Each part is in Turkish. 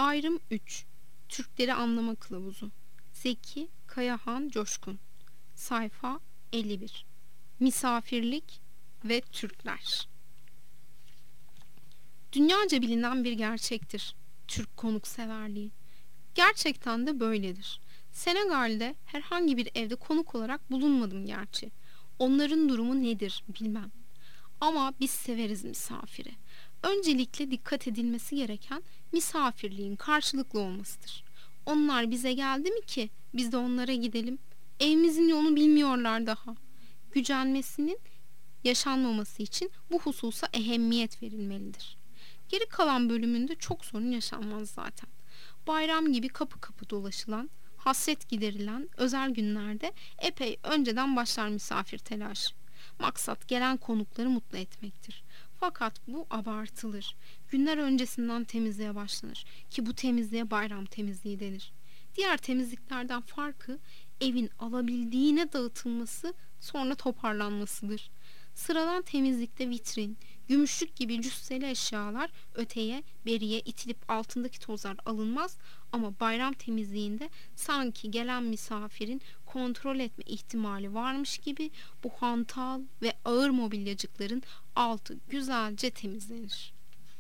Ayrım 3. Türkleri Anlama Kılavuzu. Zeki Kayahan Coşkun. Sayfa 51. Misafirlik ve Türkler. Dünyaca bilinen bir gerçektir Türk konukseverliği. Gerçekten de böyledir. Senegal'de herhangi bir evde konuk olarak bulunmadım gerçi. Onların durumu nedir bilmem. Ama biz severiz misafiri. Öncelikle dikkat edilmesi gereken misafirliğin karşılıklı olmasıdır. Onlar bize geldi mi ki biz de onlara gidelim? Evimizin yolunu bilmiyorlar daha. Gücenmesinin yaşanmaması için bu hususa ehemmiyet verilmelidir. Geri kalan bölümünde çok sorun yaşanmaz zaten. Bayram gibi kapı kapı dolaşılan, hasret giderilen özel günlerde epey önceden başlar misafir telaşı. Maksat gelen konukları mutlu etmektir. Fakat bu abartılır. Günler öncesinden temizliğe başlanır ki bu temizliğe bayram temizliği denir. Diğer temizliklerden farkı evin alabildiğine dağıtılması, sonra toparlanmasıdır. Sıradan temizlikte vitrin, gümüşlük gibi cüsseli eşyalar öteye beriye itilip altındaki tozlar alınmaz, ama bayram temizliğinde sanki gelen misafirin kontrol etme ihtimali varmış gibi bu hantal ve ağır mobilyacıkların altı güzelce temizlenir.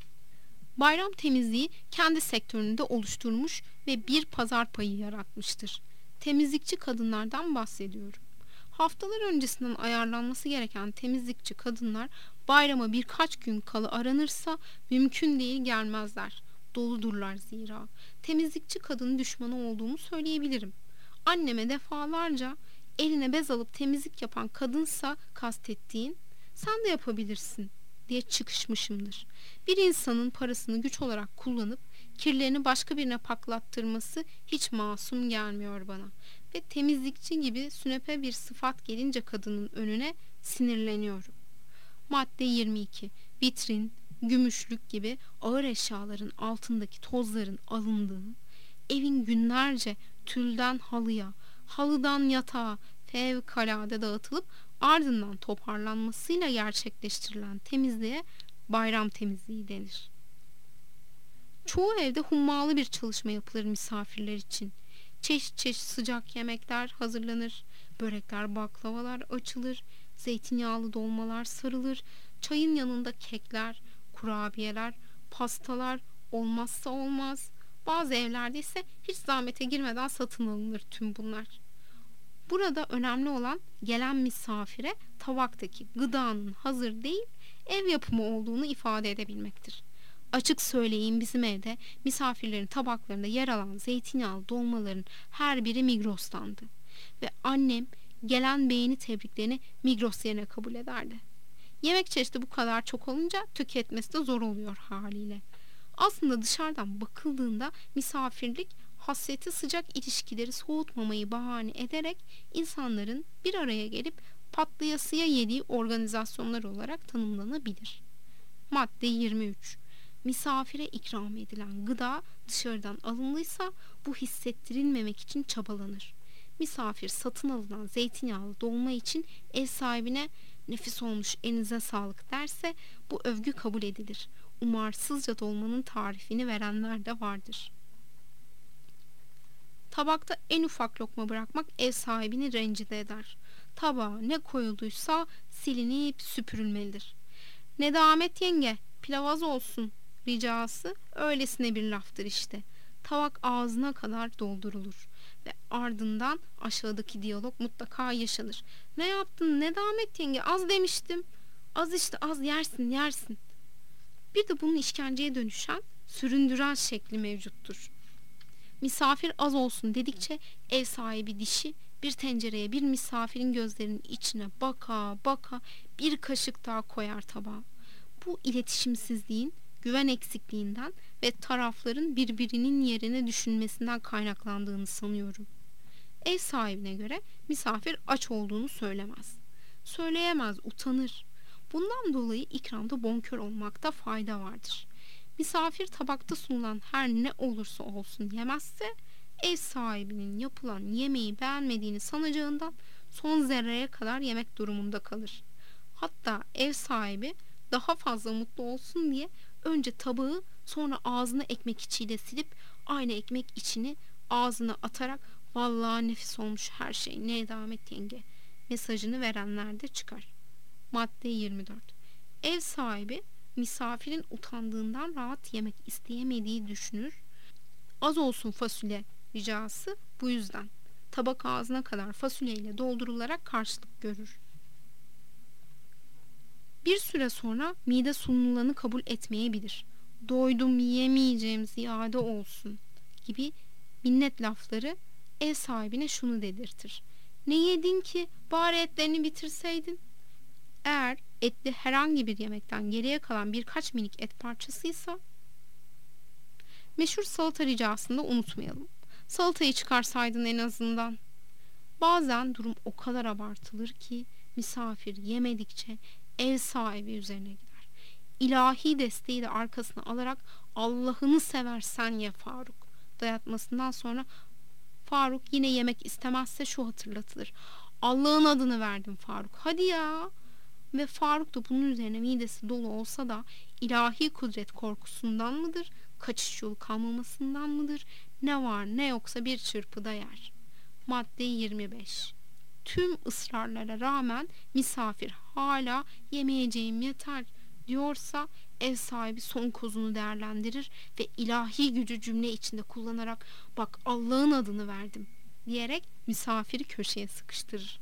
Bayram temizliği kendi sektöründe oluşturmuş ve bir pazar payı yaratmıştır. Temizlikçi kadınlardan bahsediyorum. Haftalar öncesinden ayarlanması gereken temizlikçi kadınlar bayrama birkaç gün kala aranırsa mümkün değil gelmezler. Doludurlar zira. Temizlikçi kadın düşmanı olduğumu söyleyebilirim. Anneme defalarca eline bez alıp temizlik yapan kadınsa kastettiğin sen de yapabilirsin diye çıkışmışımdır. Bir insanın parasını güç olarak kullanıp kirlerini başka birine paklattırması hiç masum gelmiyor bana. Ve temizlikçi gibi sünepe bir sıfat gelince kadının önüne sinirleniyorum. Madde 22. Vitrin, gümüşlük gibi ağır eşyaların altındaki tozların alındığı, evin günlerce tülden halıya, halıdan yatağa fevkalade dağıtılıp ardından toparlanmasıyla gerçekleştirilen temizliğe bayram temizliği denir. Çoğu evde hummalı bir çalışma yapılır misafirler için. Çeşit çeşit sıcak yemekler hazırlanır, börekler, baklavalar açılır, zeytinyağlı dolmalar sarılır, çayın yanında kekler, kurabiyeler, pastalar olmazsa olmaz. Bazı evlerde ise hiç zahmete girmeden satın alınır tüm bunlar. Burada önemli olan gelen misafire tabaktaki gıdanın hazır değil, ev yapımı olduğunu ifade edebilmektir. Açık söyleyeyim, bizim evde misafirlerin tabaklarında yer alan zeytinyağlı dolmaların her biri Migros'tandı. Ve annem gelen beğeni tebriklerini Migros yerine kabul ederdi. Yemek çeşidi bu kadar çok olunca tüketmesi de zor oluyor haliyle. Aslında dışarıdan bakıldığında misafirlik hasreti sıcak ilişkileri soğutmamayı bahane ederek insanların bir araya gelip patlayasıya yediği organizasyonlar olarak tanımlanabilir. Madde 23. Misafire ikram edilen gıda dışarıdan alınlıysa bu hissettirilmemek için çabalanır. Misafir satın alınan zeytinyağlı dolma için ev sahibine nefis olmuş elinize sağlık derse bu övgü kabul edilir. Umarsızca dolmanın tarifini verenler de vardır. Tabakta en ufak lokma bırakmak ev sahibini rencide eder. Tabağa ne koyulduysa silinip süpürülmelidir. Nedamet yenge, pilav az olsun ricası öylesine bir laftır işte. Tabak ağzına kadar doldurulur ve ardından aşağıdaki diyalog mutlaka yaşanır. Ne yaptın Nedamet yenge, az demiştim. Az işte, az yersin yersin. Bir de bunun işkenceye dönüşen, süründüren şekli mevcuttur. Misafir az olsun dedikçe ev sahibi dişi bir tencereye bir misafirin gözlerinin içine baka baka bir kaşık daha koyar tabağa. Bu iletişimsizliğin, güven eksikliğinden ve tarafların birbirinin yerine düşünmesinden kaynaklandığını sanıyorum. Ev sahibine göre misafir aç olduğunu söylemez. Söyleyemez, utanır. Bundan dolayı ikramda bonkör olmakta fayda vardır. Misafir tabakta sunulan her ne olursa olsun yemezse, ev sahibinin yapılan yemeği beğenmediğini sanacağından son zerreye kadar yemek durumunda kalır. Hatta ev sahibi daha fazla mutlu olsun diye önce tabağı Sonra ağzını ekmek içiyle silip aynı ekmek içini ağzına atarak vallahi nefis olmuş her şey Nedamet yenge mesajını verenler de çıkar. Madde 24. Ev sahibi misafirin utandığından rahat yemek isteyemediği düşünür. Az olsun fasulye ricası bu yüzden. Tabak ağzına kadar fasulyeyle doldurularak karşılık görür. Bir süre sonra mide sunulanı kabul etmeyebilir. Doydum yiyemeyeceğim ziyade olsun gibi minnet lafları ev sahibine şunu dedirtir. Ne yedin ki bari etlerini bitirseydin? Eğer etli herhangi bir yemekten geriye kalan birkaç minik et parçasıysa meşhur salata ricasını da unutmayalım. Salatayı çıkarsaydın en azından. Bazen durum o kadar abartılır ki misafir yemedikçe ev sahibi üzerine gider. İlahi desteği de arkasına alarak Allah'ını seversen ye Faruk dayatmasından sonra Faruk yine yemek istemezse şu hatırlatılır. Allah'ın adını verdim Faruk. Hadi ya. Ve Faruk da bunun üzerine midesi dolu olsa da ilahi kudret korkusundan mıdır? Kaçış yolu kalmamasından mıdır? Ne var ne yoksa bir çırpıda yer. Madde 25. Tüm ısrarlara rağmen misafir hala yemeyeceğim yeter diyorsa ev sahibi son kozunu değerlendirir ve ilahi gücü cümle içinde kullanarak bak Allah'ın adını verdim diyerek misafiri köşeye sıkıştırır.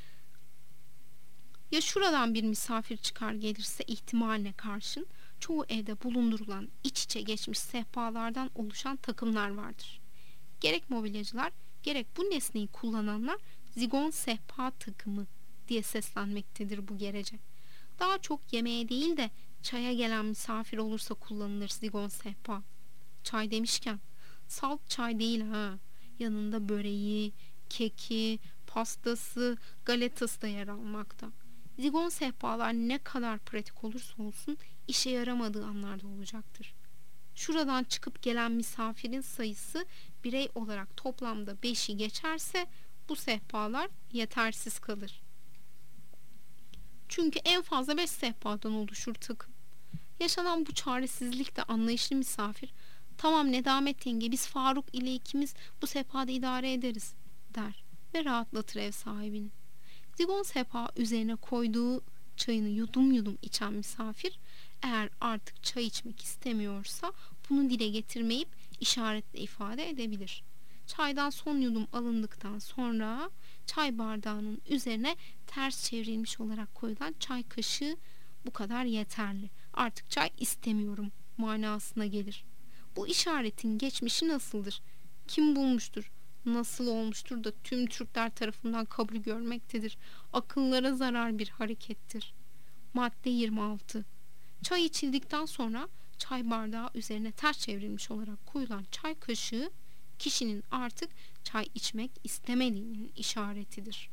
Ya şuradan bir misafir çıkar gelirse ihtimaline karşın çoğu evde bulundurulan iç içe geçmiş sehpalardan oluşan takımlar vardır. Gerek mobilyacılar gerek bu nesneyi kullananlar zigon sehpa takımı diye seslenmektedir bu gerece. Daha çok yemeğe değil de çaya gelen misafir olursa kullanılır zigon sehpa. Çay demişken salt çay değil ha. Yanında böreği, keki, pastası, galetası da yer almakta. Zigon sehpalar ne kadar pratik olursa olsun işe yaramadığı anlarda olacaktır. Şuradan çıkıp gelen misafirin sayısı birey olarak toplamda 5'i geçerse bu sehpalar yetersiz kalır. Çünkü en fazla 5 sehpadan oluşur takım. Yaşanan bu çaresizlikte anlayışlı misafir tamam Nedamet yenge biz Faruk ile ikimiz bu sehpada idare ederiz der ve rahatlatır ev sahibini. Zigon sehpa üzerine koyduğu çayını yudum yudum içen misafir eğer artık çay içmek istemiyorsa bunu dile getirmeyip işaretle ifade edebilir. Çaydan son yudum alındıktan sonra çay bardağının üzerine ters çevrilmiş olarak koyulan çay kaşığı bu kadar yeterli. Artık çay istemiyorum manasına gelir. Bu işaretin geçmişi nasıldır? Kim bulmuştur? Nasıl olmuştur da tüm Türkler tarafından kabul görmektedir. Akıllara zarar bir harekettir. Madde 26. Çay içildikten sonra çay bardağı üzerine ters çevrilmiş olarak koyulan çay kaşığı kişinin artık çay içmek istemediğinin işaretidir.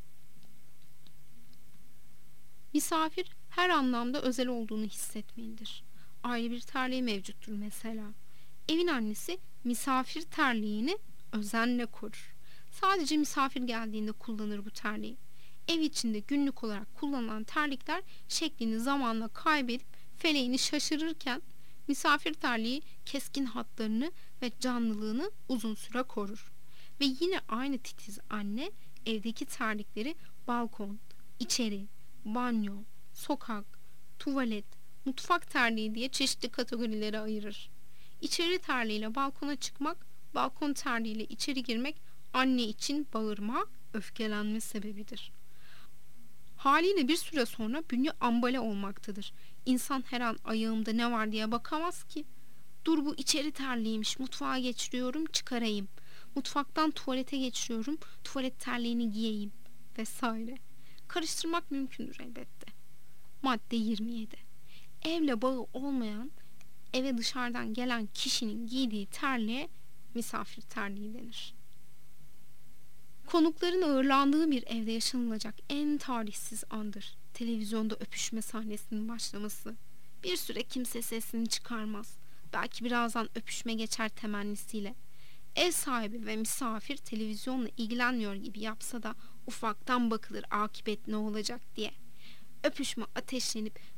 Misafir her anlamda özel olduğunu hissetmelidir. Ayrı bir terliği mevcuttur mesela. Evin annesi misafir terliğini özenle korur. Sadece misafir geldiğinde kullanır bu terliği. Ev içinde günlük olarak kullanılan terlikler şeklini zamanla kaybedip feleğini şaşırırken misafir terliği keskin hatlarını ve canlılığını uzun süre korur. Ve yine aynı titiz anne evdeki terlikleri balkon, içeri, banyo, sokak, tuvalet, mutfak terliği diye çeşitli kategorilere ayırır. İçeri terliğiyle balkona çıkmak, balkon terliğiyle içeri girmek anne için bağırma, öfkelenme sebebidir. Haliyle bir süre sonra bünye ambale olmaktadır. İnsan her an ayağımda ne var diye bakamaz ki. Dur bu içeri terliğiymiş, mutfağa geçiriyorum, çıkarayım. Mutfaktan tuvalete geçiriyorum, tuvalet terliğini giyeyim vesaire. Karıştırmak mümkündür elbette. Madde 27. Evle bağı olmayan, eve dışarıdan gelen kişinin giydiği terliğe misafir terliği denir. Konukların ağırlandığı bir evde yaşanılacak en tarihsiz andır. Televizyonda öpüşme sahnesinin başlaması. Bir süre kimse sesini çıkarmaz. Belki birazdan öpüşme geçer temennisiyle. Ev sahibi ve misafir televizyonla ilgilenmiyor gibi yapsa da ufaktan bakılır akıbet ne olacak diye. Öpüşme ateşlenip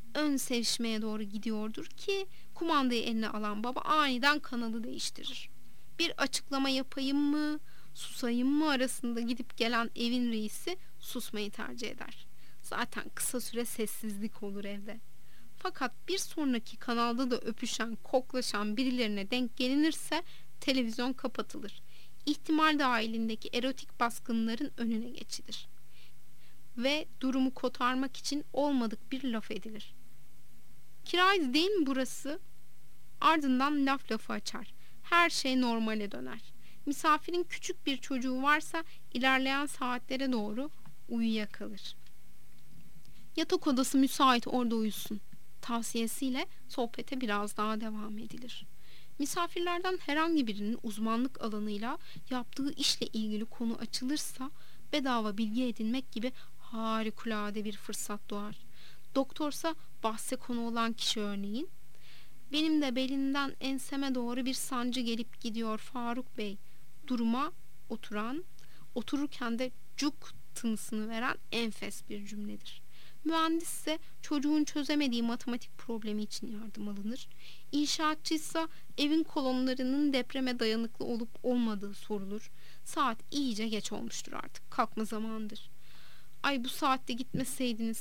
ön sevişmeye doğru gidiyordur ki kumandayı eline alan baba aniden kanalı değiştirir. Bir açıklama yapayım mı, susayım mı arasında gidip gelen evin reisi susmayı tercih eder. Zaten kısa süre sessizlik olur evde. Fakat bir sonraki kanalda da öpüşen, koklaşan birilerine denk gelinirse televizyon kapatılır. İhtimal dahilindeki erotik baskınların önüne geçilir. Ve durumu kotarmak için olmadık bir laf edilir. Kiraydı değil mi burası? Ardından laf lafı açar. Her şey normale döner. Misafirin küçük bir çocuğu varsa ilerleyen saatlere doğru uyuyakalır. Yatak odası müsait, orada uyusun tavsiyesiyle sohbete biraz daha devam edilir. Misafirlerden herhangi birinin uzmanlık alanıyla yaptığı işle ilgili konu açılırsa bedava bilgi edinmek gibi harikulade bir fırsat doğar. Doktorsa bahse konu olan kişi örneğin, benim de belinden enseme doğru bir sancı gelip gidiyor Faruk Bey. Duruma otururken de cuk tınısını veren enfes bir cümledir. Mühendisse çocuğun çözemediği matematik problemi için yardım alınır. İnşaatçıysa evin kolonlarının depreme dayanıklı olup olmadığı sorulur. Saat iyice geç olmuştur artık. Kalkma zamanıdır. Ay bu saatte gitmeseydiniz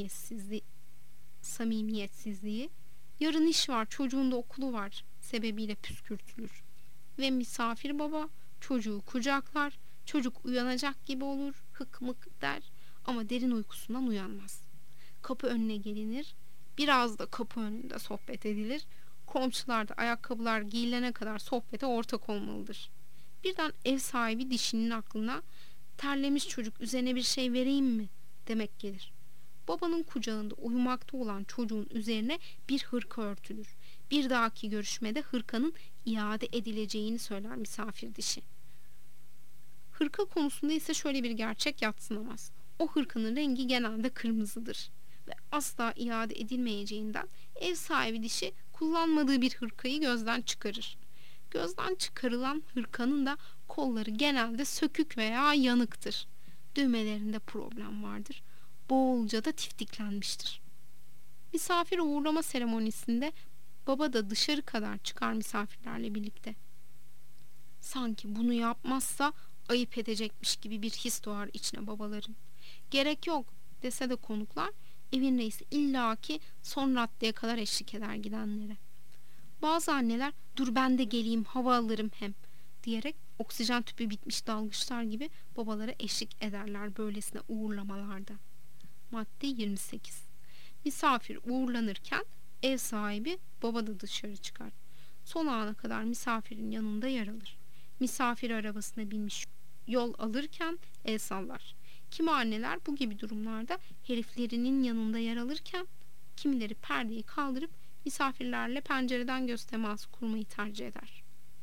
samimiyetsizliği. Yarın iş var, çocuğun da okulu var sebebiyle püskürtülür. Ve misafir baba çocuğu kucaklar. Çocuk uyanacak gibi olur, hık mık der ama derin uykusundan uyanmaz. Kapı önüne gelinir, biraz da kapı önünde sohbet edilir. Komşular da ayakkabılar giyilene kadar sohbete ortak olmalıdır. Birden ev sahibi dişinin aklına terlemiş çocuk üzerine bir şey vereyim mi demek gelir. Babanın kucağında uyumakta olan çocuğun üzerine bir hırka örtülür. Bir dahaki görüşmede hırkanın iade edileceğini söyler misafir dişi. Hırka konusunda ise şöyle bir gerçek yadsınamaz. O hırkanın rengi genelde kırmızıdır ve asla iade edilmeyeceğinden ev sahibi dişi kullanmadığı bir hırkayı gözden çıkarır. Gözden çıkarılan hırkanın da kolları genelde sökük veya yanıktır. Düğmelerinde problem vardır. Bolca da tiftiklenmiştir. Misafir uğurlama seremonisinde baba da dışarı kadar çıkar misafirlerle birlikte. Sanki bunu yapmazsa ayıp edecekmiş gibi bir his doğar içine babaların. Gerek yok dese de konuklar, evin reisi illaki son raddeye kadar eşlik eder gidenlere. Bazı anneler dur ben de geleyim hava alırım hem diyerek oksijen tüpü bitmiş dalgıçlar gibi babalara eşlik ederler böylesine uğurlamalarda. Madde 28. Misafir uğurlanırken ev sahibi baba da dışarı çıkar. Son ana kadar misafirin yanında yer alır. Misafir arabasına binmiş yol alırken el sallar. Kimi anneler bu gibi durumlarda heriflerinin yanında yer alırken kimileri perdeyi kaldırıp misafirlerle pencereden göz teması kurmayı tercih eder.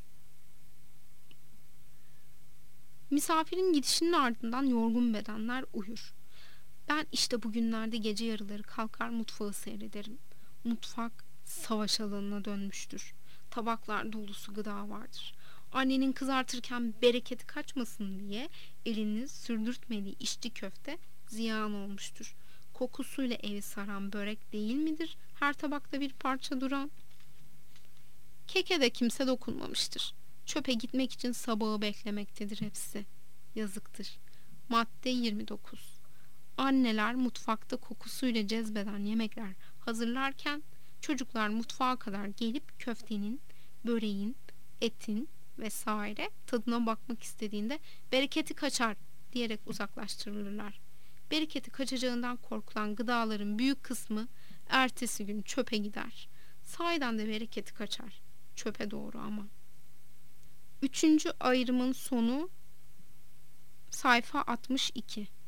Misafirin gidişinin ardından yorgun bedenler uyur. Ben işte bugünlerde gece yarıları kalkar mutfağı seyrederim. Mutfak savaş alanına dönmüştür. Tabaklar dolusu gıda vardır. Annenin kızartırken bereketi kaçmasın diye elini sürdürtmediği içli köfte ziyan olmuştur. Kokusuyla evi saran börek değil midir her tabakta bir parça duran? Keke de kimse dokunmamıştır. Çöpe gitmek için sabahı beklemektedir hepsi. Yazıktır. Madde 29. Anneler mutfakta kokusuyla cezbeden yemekler hazırlarken çocuklar mutfağa kadar gelip köftenin, böreğin, etin vesaire tadına bakmak istediğinde bereketi kaçar diyerek uzaklaştırılırlar. Bereketi kaçacağından korkulan gıdaların büyük kısmı ertesi gün çöpe gider. Sahiden de bereketi kaçar. Çöpe doğru ama. 3. ayrımın sonu sayfa 62.